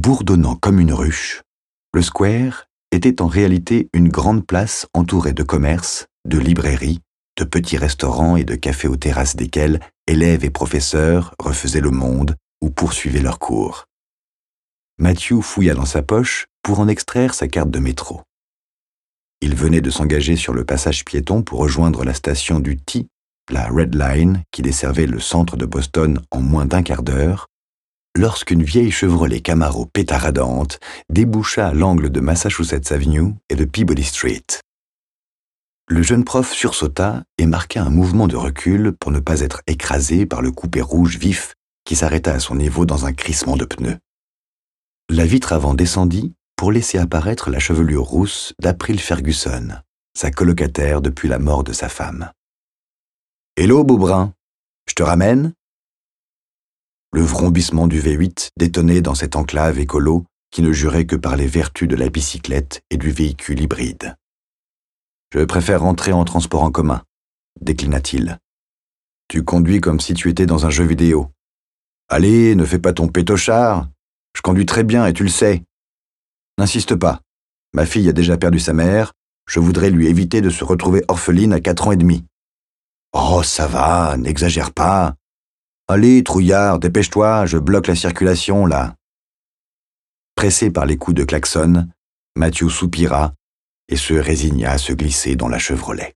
Bourdonnant comme une ruche, le square était en réalité une grande place entourée de commerces, de librairies, de petits restaurants et de cafés aux terrasses desquels élèves et professeurs refaisaient le monde ou poursuivaient leurs cours. Matthew fouilla dans sa poche pour en extraire sa carte de métro. Il venait de s'engager sur le passage piéton pour rejoindre la station du T, la Red Line, qui desservait le centre de Boston en moins d'un quart d'heure, lorsqu'une vieille Chevrolet Camaro pétaradante déboucha à l'angle de Massachusetts Avenue et de Peabody Street. Le jeune prof sursauta et marqua un mouvement de recul pour ne pas être écrasé par le coupé rouge vif qui s'arrêta à son niveau dans un crissement de pneus. La vitre avant descendit pour laisser apparaître la chevelure rousse d'April Ferguson, sa colocataire depuis la mort de sa femme. « Hello, Beaubrun, je te ramène ?» Le vrombissement du V8 détonnait dans cette enclave écolo qui ne jurait que par les vertus de la bicyclette et du véhicule hybride. « Je préfère rentrer en transport en commun, » déclina-t-il. « Tu conduis comme si tu étais dans un jeu vidéo. Allez, ne fais pas ton pétochard. Je conduis très bien et tu le sais. N'insiste pas. Ma fille a déjà perdu sa mère. Je voudrais lui éviter de se retrouver orpheline à 4 ans et demi. Oh, ça va, n'exagère pas. Allez, trouillard, dépêche-toi, je bloque la circulation, là. Pressé par les coups de klaxon, Matthew soupira et se résigna à se glisser dans la Chevrolet.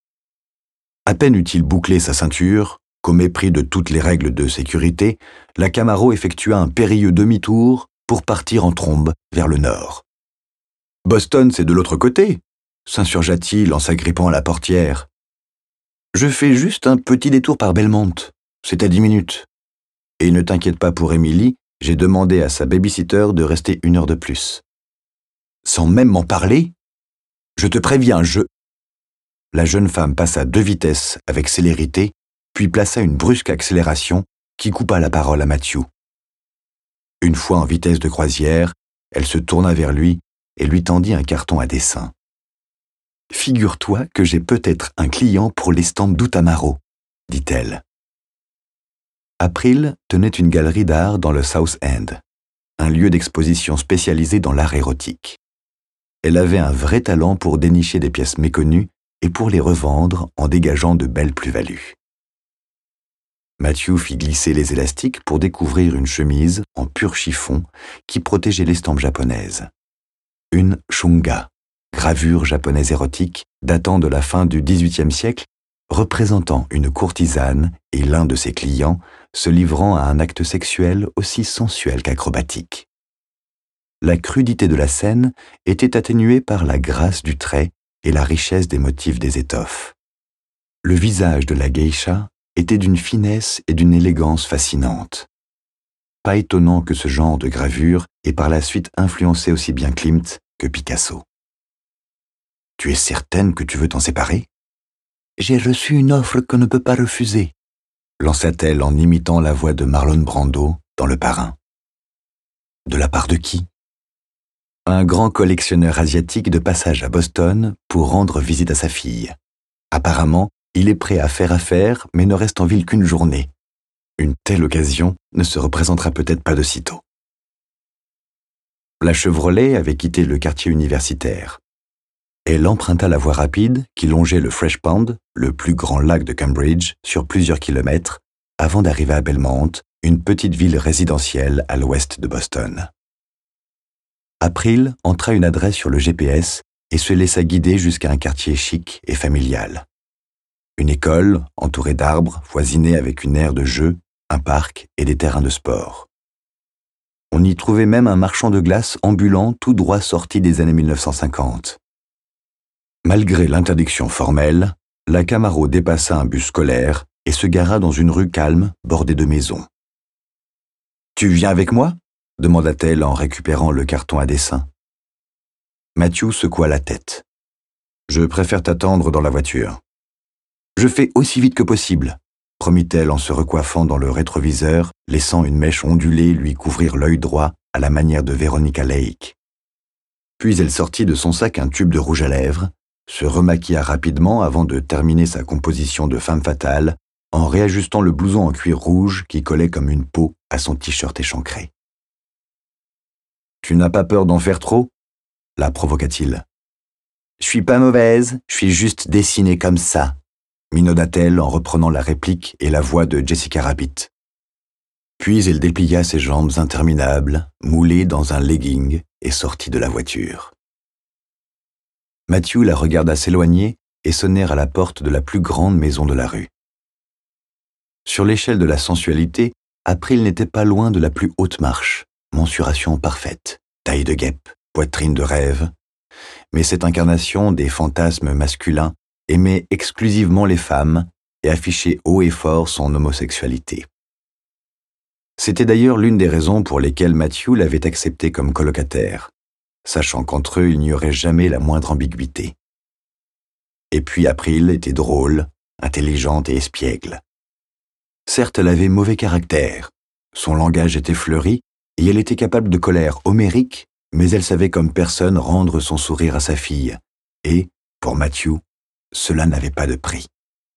À peine eut-il bouclé sa ceinture, qu'au mépris de toutes les règles de sécurité, la Camaro effectua un périlleux demi-tour pour partir en trombe vers le nord. « Boston, c'est de l'autre côté !» s'insurgea-t-il en s'agrippant à la portière. « Je fais juste un petit détour par Belmont. C'est à 10 minutes. Et ne t'inquiète pas pour Emily, j'ai demandé à sa babysitter de rester 1 heure de plus. » Sans même m'en parler ? Je te préviens, La jeune femme passa 2 vitesses avec célérité, puis plaça une brusque accélération qui coupa la parole à Matthew. Une fois en vitesse de croisière, elle se tourna vers lui et lui tendit un carton à dessin. « Figure-toi que j'ai peut-être un client pour l'estampe d'Outamaro, » dit-elle. April tenait une galerie d'art dans le South End, un lieu d'exposition spécialisé dans l'art érotique. Elle avait un vrai talent pour dénicher des pièces méconnues et pour les revendre en dégageant de belles plus-values. Matthew fit glisser les élastiques pour découvrir une chemise en pur chiffon qui protégeait l'estampe japonaise. Une shunga, gravure japonaise érotique datant de la fin du XVIIIe siècle, représentant une courtisane et l'un de ses clients se livrant à un acte sexuel aussi sensuel qu'acrobatique. La crudité de la scène était atténuée par la grâce du trait et la richesse des motifs des étoffes. Le visage de la geisha était d'une finesse et d'une élégance fascinantes. Pas étonnant que ce genre de gravure ait par la suite influencé aussi bien Klimt que Picasso. « Tu es certaine que tu veux t'en séparer ? » « J'ai reçu une offre qu'on ne peut pas refuser, » lança-t-elle en imitant la voix de Marlon Brando dans Le Parrain. « De la part de qui ? » « Un grand collectionneur asiatique de passage à Boston pour rendre visite à sa fille. Apparemment, il est prêt à faire affaire, mais ne reste en ville qu'une journée. Une telle occasion ne se représentera peut-être pas de sitôt. » La Chevrolet avait quitté le quartier universitaire. Elle emprunta la voie rapide qui longeait le Fresh Pond, le plus grand lac de Cambridge, sur plusieurs kilomètres, avant d'arriver à Belmont, une petite ville résidentielle à l'ouest de Boston. April entra une adresse sur le GPS et se laissa guider jusqu'à un quartier chic et familial. Une école, entourée d'arbres, voisinée avec une aire de jeu, un parc et des terrains de sport. On y trouvait même un marchand de glace ambulant tout droit sorti des années 1950. Malgré l'interdiction formelle, la Camaro dépassa un bus scolaire et se gara dans une rue calme bordée de maisons. « Tu viens avec moi ?» demanda-t-elle en récupérant le carton à dessin. Matthew secoua la tête. « Je préfère t'attendre dans la voiture. »« Je fais aussi vite que possible, » promit-elle en se recoiffant dans le rétroviseur, laissant une mèche ondulée lui couvrir l'œil droit à la manière de Veronica Lake. Puis elle sortit de son sac un tube de rouge à lèvres, se remaquilla rapidement avant de terminer sa composition de femme fatale en réajustant le blouson en cuir rouge qui collait comme une peau à son t-shirt échancré. Tu n'as pas peur d'en faire trop ?» la provoqua-t-il. « Je suis pas mauvaise, je suis juste dessinée comme ça », minauda-t-elle en reprenant la réplique et la voix de Jessica Rabbit. Puis elle déplia ses jambes interminables, moulées dans un legging, et sortit de la voiture. Matthew la regarda s'éloigner et sonner à la porte de la plus grande maison de la rue. Sur l'échelle de la sensualité, April n'était pas loin de la plus haute marche, mensuration parfaite, taille de guêpe, poitrine de rêve, mais cette incarnation des fantasmes masculins aimait exclusivement les femmes et affichait haut et fort son homosexualité. C'était d'ailleurs l'une des raisons pour lesquelles Matthew l'avait accepté comme colocataire, sachant qu'entre eux il n'y aurait jamais la moindre ambiguïté. Et puis April était drôle, intelligente et espiègle. Certes, elle avait mauvais caractère, son langage était fleuri et elle était capable de colère homérique, mais elle savait comme personne rendre son sourire à sa fille, et, pour Matthew, cela n'avait pas de prix.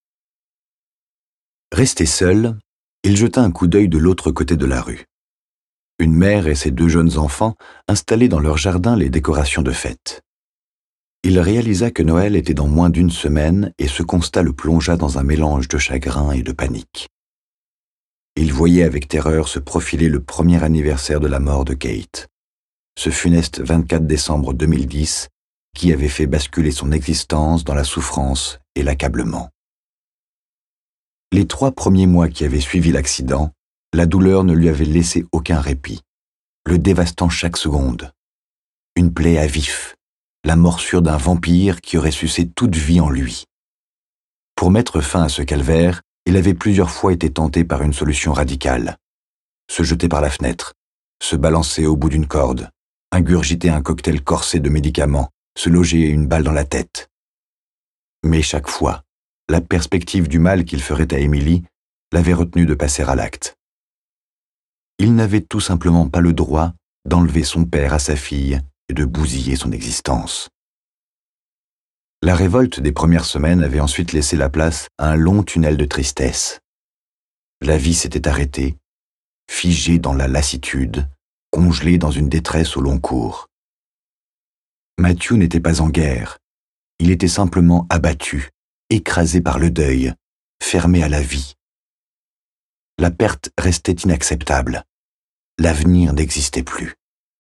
Resté seul, il jeta un coup d'œil de l'autre côté de la rue. Une mère et ses 2 jeunes enfants installaient dans leur jardin les décorations de fête. Il réalisa que Noël était dans moins d'1 semaine et ce constat le plongea dans un mélange de chagrin et de panique. Il voyait avec terreur se profiler le premier anniversaire de la mort de Kate, ce funeste 24 décembre 2010 qui avait fait basculer son existence dans la souffrance et l'accablement. Les 3 premiers mois qui avaient suivi l'accident, la douleur ne lui avait laissé aucun répit, le dévastant chaque seconde. Une plaie à vif, la morsure d'un vampire qui aurait sucé toute vie en lui. Pour mettre fin à ce calvaire, il avait plusieurs fois été tenté par une solution radicale. Se jeter par la fenêtre, se balancer au bout d'une corde, ingurgiter un cocktail corsé de médicaments, se loger une balle dans la tête. Mais chaque fois, la perspective du mal qu'il ferait à Emily l'avait retenu de passer à l'acte. Il n'avait tout simplement pas le droit d'enlever son père à sa fille et de bousiller son existence. La révolte des premières semaines avait ensuite laissé la place à un long tunnel de tristesse. La vie s'était arrêtée, figée dans la lassitude, congelée dans une détresse au long cours. Matthew n'était pas en guerre, il était simplement abattu, écrasé par le deuil, fermé à la vie. La perte restait inacceptable. L'avenir n'existait plus.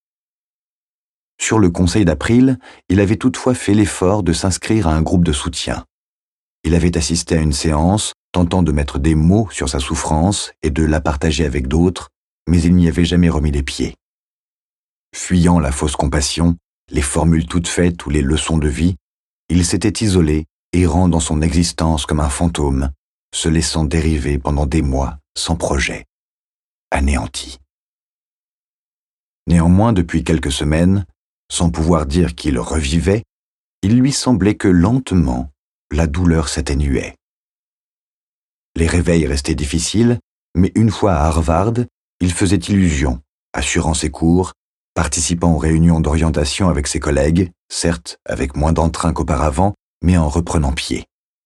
Sur le conseil d'April, il avait toutefois fait l'effort de s'inscrire à un groupe de soutien. Il avait assisté à une séance, tentant de mettre des mots sur sa souffrance et de la partager avec d'autres, mais il n'y avait jamais remis les pieds. Fuyant la fausse compassion, les formules toutes faites ou les leçons de vie, il s'était isolé, errant dans son existence comme un fantôme, se laissant dériver pendant des mois sans projet, anéanti. Néanmoins, depuis quelques semaines, sans pouvoir dire qu'il revivait, il lui semblait que lentement, la douleur s'atténuait. Les réveils restaient difficiles, mais une fois à Harvard, il faisait illusion, assurant ses cours, participant aux réunions d'orientation avec ses collègues, certes avec moins d'entrain qu'auparavant, mais en reprenant pied.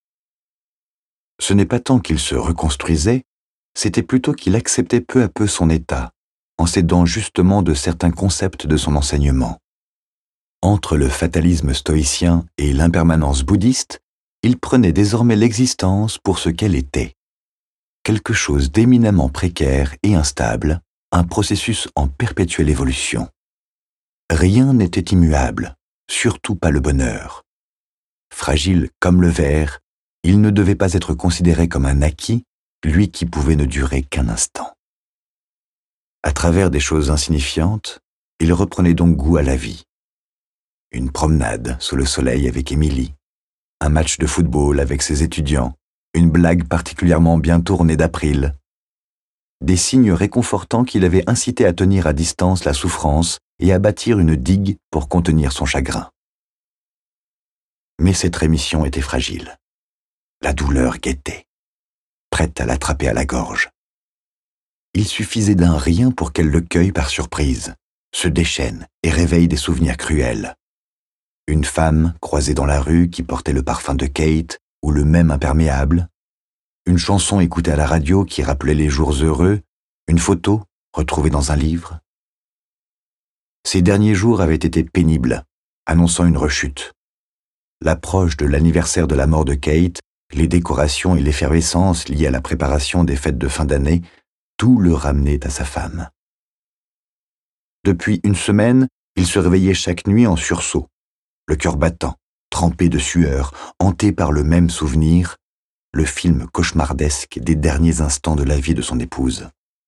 Ce n'est pas tant qu'il se reconstruisait, c'était plutôt qu'il acceptait peu à peu son état, en s'aidant justement de certains concepts de son enseignement. Entre le fatalisme stoïcien et l'impermanence bouddhiste, il prenait désormais l'existence pour ce qu'elle était. Quelque chose d'éminemment précaire et instable, un processus en perpétuelle évolution. Rien n'était immuable, surtout pas le bonheur. Fragile comme le verre, il ne devait pas être considéré comme un acquis, lui qui pouvait ne durer qu'un instant. À travers des choses insignifiantes, il reprenait donc goût à la vie. Une promenade sous le soleil avec Emily, un match de football avec ses étudiants, une blague particulièrement bien tournée d'April. Des signes réconfortants qui l'avaient incité à tenir à distance la souffrance et à bâtir une digue pour contenir son chagrin. Mais cette rémission était fragile. La douleur guettait, prête à l'attraper à la gorge. Il suffisait d'un rien pour qu'elle le cueille par surprise, se déchaîne et réveille des souvenirs cruels. Une femme croisée dans la rue qui portait le parfum de Kate ou le même imperméable, une chanson écoutée à la radio qui rappelait les jours heureux, une photo retrouvée dans un livre. Ces derniers jours avaient été pénibles, annonçant une rechute. L'approche de l'anniversaire de la mort de Kate, les décorations et l'effervescence liées à la préparation des fêtes de fin d'année, tout le ramenait à sa femme. Depuis une semaine, il se réveillait chaque nuit en sursaut, le cœur battant, trempé de sueur, hanté par le même souvenir, le film cauchemardesque des derniers instants de la vie de son épouse.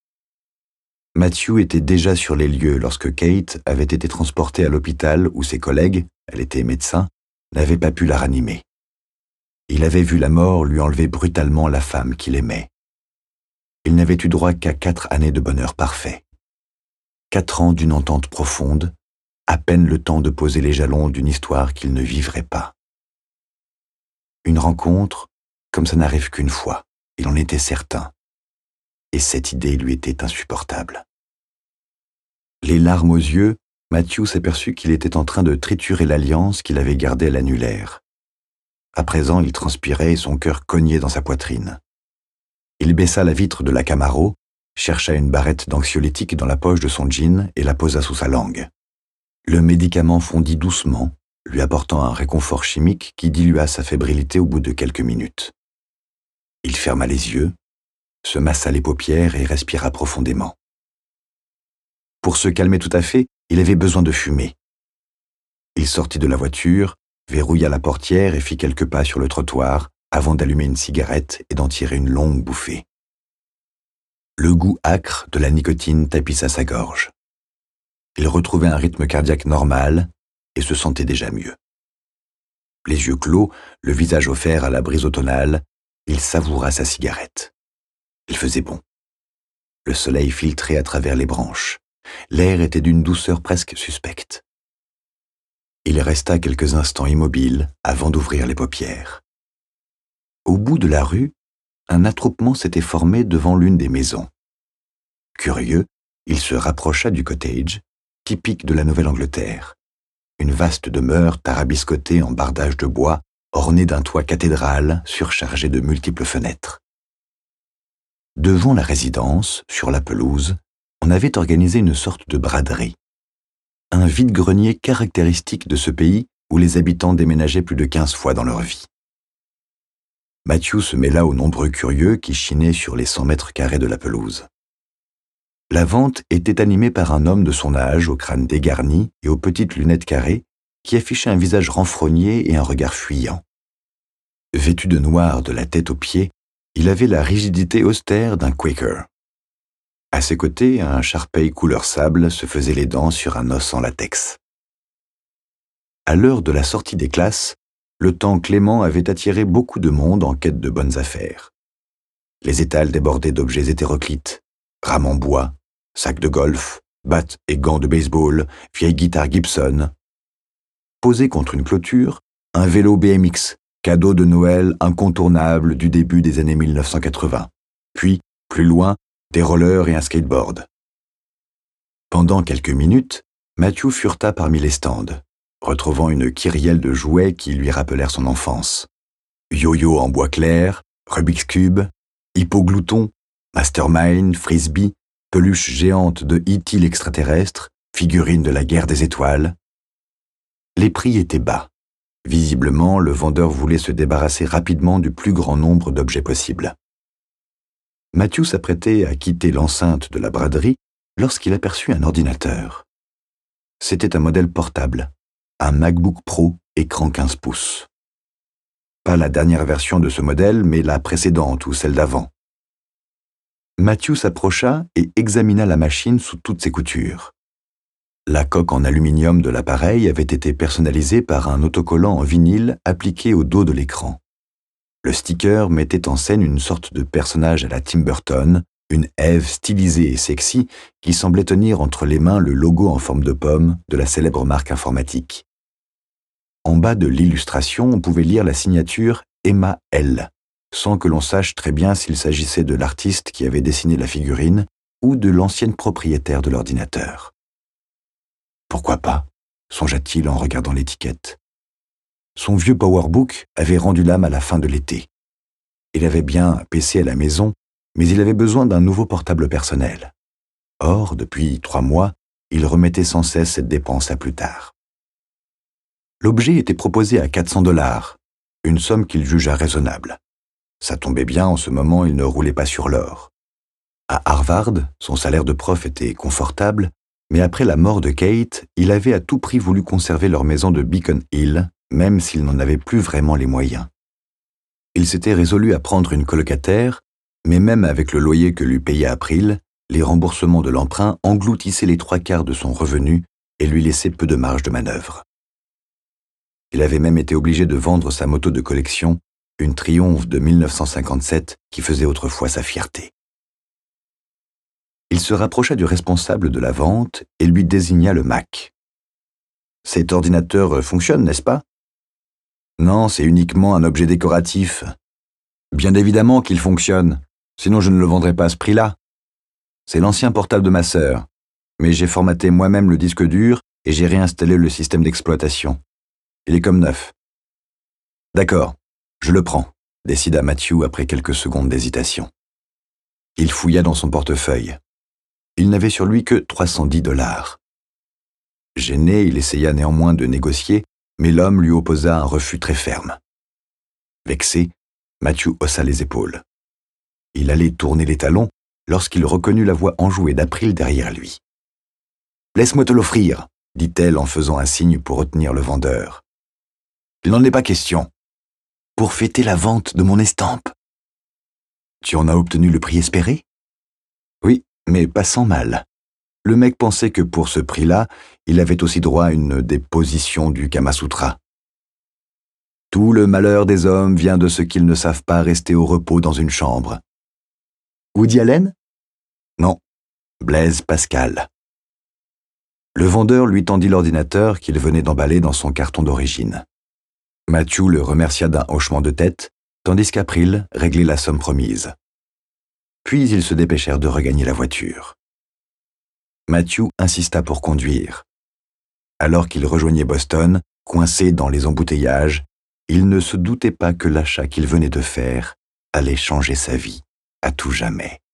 Matthew était déjà sur les lieux lorsque Kate avait été transportée à l'hôpital où ses collègues, elle était médecin, n'avaient pas pu la ranimer. Il avait vu la mort lui enlever brutalement la femme qu'il aimait. Il n'avait eu droit qu'à 4 années de bonheur parfait. 4 ans d'une entente profonde, à peine le temps de poser les jalons d'une histoire qu'il ne vivrait pas. Une rencontre, comme ça n'arrive qu'une fois, il en était certain. Et cette idée lui était insupportable. Les larmes aux yeux, Matthew s'aperçut qu'il était en train de triturer l'alliance qu'il avait gardée à l'annulaire. À présent, il transpirait et son cœur cognait dans sa poitrine. Il baissa la vitre de la Camaro, chercha une barrette d'anxiolytique dans la poche de son jean et la posa sous sa langue. Le médicament fondit doucement, lui apportant un réconfort chimique qui dilua sa fébrilité au bout de quelques minutes. Il ferma les yeux, se massa les paupières et respira profondément. Pour se calmer tout à fait, il avait besoin de fumer. Il sortit de la voiture, verrouilla la portière et fit quelques pas sur le trottoir avant d'allumer une cigarette et d'en tirer une longue bouffée. Le goût âcre de la nicotine tapissa sa gorge. Il retrouvait un rythme cardiaque normal et se sentait déjà mieux. Les yeux clos, le visage offert à la brise automnale, il savoura sa cigarette. Il faisait bon. Le soleil filtrait à travers les branches. L'air était d'une douceur presque suspecte. Il resta quelques instants immobile avant d'ouvrir les paupières. Au bout de la rue, un attroupement s'était formé devant l'une des maisons. Curieux, il se rapprocha du cottage, typique de la Nouvelle-Angleterre. Une vaste demeure tarabiscotée en bardage de bois, ornée d'un toit cathédral surchargé de multiples fenêtres. Devant la résidence, sur la pelouse, on avait organisé une sorte de braderie. Un vide-grenier caractéristique de ce pays où les habitants déménageaient plus de 15 fois dans leur vie. Matthew se mêla aux nombreux curieux qui chinaient sur les 100 mètres carrés de la pelouse. La vente était animée par un homme de son âge, au crâne dégarni et aux petites lunettes carrées, qui affichait un visage renfrogné et un regard fuyant. Vêtu de noir de la tête aux pieds, il avait la rigidité austère d'un Quaker. À ses côtés, un Shar-Pei couleur sable se faisait les dents sur un os en latex. À l'heure de la sortie des classes, le temps clément avait attiré beaucoup de monde en quête de bonnes affaires. Les étals débordaient d'objets hétéroclites, rames en bois, sacs de golf, battes et gants de baseball, vieilles guitares Gibson. Posé contre une clôture, un vélo BMX, cadeau de Noël incontournable du début des années 1980. Puis, plus loin, des rollers et un skateboard. Pendant quelques minutes, Matthew fureta parmi les stands, retrouvant une kyrielle de jouets qui lui rappelèrent son enfance. Yo-yo en bois clair, Rubik's Cube, hippoglouton, Mastermind, Frisbee, peluche géante de E.T. l'extraterrestre, figurine de la guerre des étoiles. Les prix étaient bas. Visiblement, le vendeur voulait se débarrasser rapidement du plus grand nombre d'objets possibles. Matthew s'apprêtait à quitter l'enceinte de la braderie lorsqu'il aperçut un ordinateur. C'était un modèle portable, un MacBook Pro écran 15 pouces. Pas la dernière version de ce modèle, mais la précédente ou celle d'avant. Matthew s'approcha et examina la machine sous toutes ses coutures. La coque en aluminium de l'appareil avait été personnalisée par un autocollant en vinyle appliqué au dos de l'écran. Le sticker mettait en scène une sorte de personnage à la Tim Burton, une Ève stylisée et sexy qui semblait tenir entre les mains le logo en forme de pomme de la célèbre marque informatique. En bas de l'illustration, on pouvait lire la signature Emma L, sans que l'on sache très bien s'il s'agissait de l'artiste qui avait dessiné la figurine ou de l'ancienne propriétaire de l'ordinateur. Pourquoi pas, songea-t-il en regardant l'étiquette. Son vieux PowerBook avait rendu l'âme à la fin de l'été. Il avait bien un PC à la maison, mais il avait besoin d'un nouveau portable personnel. Or, depuis 3 mois, il remettait sans cesse cette dépense à plus tard. L'objet était proposé à 400 $, une somme qu'il jugea raisonnable. Ça tombait bien, en ce moment, il ne roulait pas sur l'or. À Harvard, son salaire de prof était confortable, mais après la mort de Kate, il avait à tout prix voulu conserver leur maison de Beacon Hill, même s'il n'en avait plus vraiment les moyens. Il s'était résolu à prendre une colocataire, mais même avec le loyer que lui payait April, les remboursements de l'emprunt engloutissaient les 3/4 de son revenu et lui laissaient peu de marge de manœuvre. Il avait même été obligé de vendre sa moto de collection, une Triumph de 1957 qui faisait autrefois sa fierté. Il se rapprocha du responsable de la vente et lui désigna le Mac. « Cet ordinateur fonctionne, n'est-ce pas ? » ?»« Non, c'est uniquement un objet décoratif. »« Bien évidemment qu'il fonctionne, sinon je ne le vendrais pas à ce prix-là. C'est l'ancien portable de ma sœur, mais j'ai formaté moi-même le disque dur et j'ai réinstallé le système d'exploitation. Il est comme neuf. »« D'accord, je le prends, » décida Matthew après quelques secondes d'hésitation. Il fouilla dans son portefeuille. Il n'avait sur lui que 310 $. Gêné, il essaya néanmoins de négocier, mais l'homme lui opposa un refus très ferme. Vexé, Matthew haussa les épaules. Il allait tourner les talons lorsqu'il reconnut la voix enjouée d'April derrière lui. « Laisse-moi te l'offrir, » dit-elle en faisant un signe pour retenir le vendeur. « Il n'en est pas question. Pour fêter la vente de mon estampe. »« Tu en as obtenu le prix espéré ? » ?»« Oui, mais pas sans mal. Le mec pensait que pour ce prix-là, il avait aussi droit à une des positions du Kamasutra. Tout le malheur des hommes vient de ce qu'ils ne savent pas rester au repos dans une chambre. Woody Allen ? Non, Blaise Pascal. Le vendeur lui tendit l'ordinateur qu'il venait d'emballer dans son carton d'origine. Matthew le remercia d'un hochement de tête, tandis qu'April réglait la somme promise. Puis ils se dépêchèrent de regagner la voiture. Matthew insista pour conduire. Alors qu'il rejoignait Boston, coincé dans les embouteillages, il ne se doutait pas que l'achat qu'il venait de faire allait changer sa vie à tout jamais.